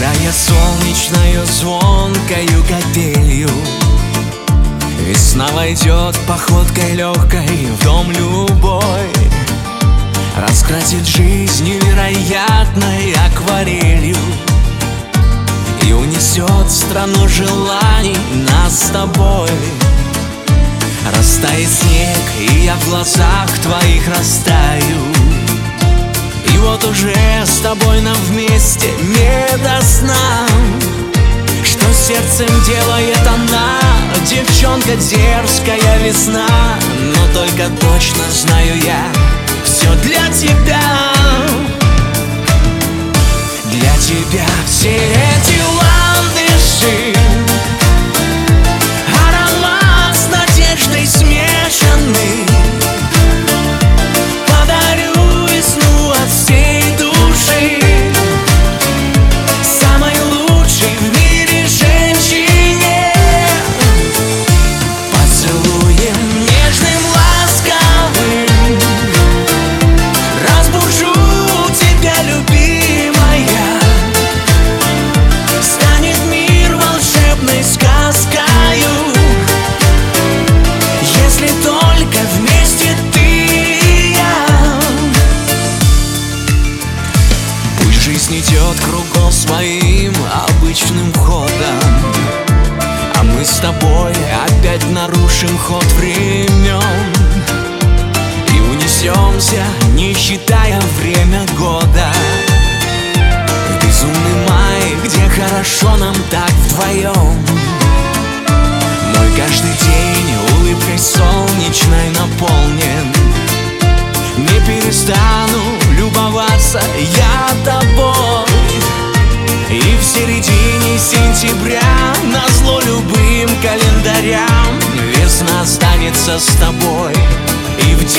играя солнечною звонкою капелью. Весна войдет походкой легкой в дом любой, раскрасит жизнь невероятной акварелью и унесет в страну желаний нас с тобой. Растает снег, и я в глазах твоих растаю. И вот уже с тобой нам вместе не до сна. Что сердцем делает она, девчонка дерзкая весна. Но только точно знаю я, все для тебя. Для тебя все эти ландыши, аромат с надеждой смешанный. Подарю весну от всей души самой лучшей в мире женщине. Поцелуем нежным, ласковым разбужу тебя, любимая. Станет мир волшебной сказкою, если только вместе ты и я. Пусть жизнь идет кругом своим обычным ходом, а мы с тобой опять нарушим ход времен и унесемся, не считая время года, в безумный май, где хорошо нам так вдвоем. Мой каждый день улыбкой солнечной наполнен. Не перестану любоваться я тобой. И в середине сентября, назло любым календарям, весна останется с тобой. И в